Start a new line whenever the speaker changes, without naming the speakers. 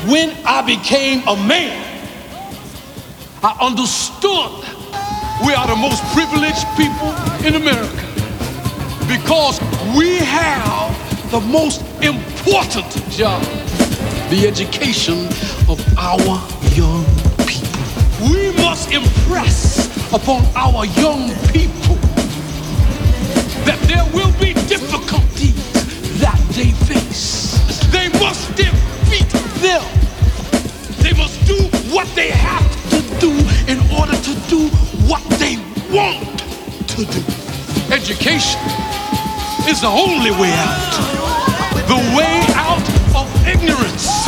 When I became a man, I understood we are the most privileged people in America because we have the most important job, the education of our young people. We must impress upon our young people that there will be difficulties that they face. They must defeat them. They must do what they have to do in order to do what they want to do. Education is the only way out. The way out of ignorance.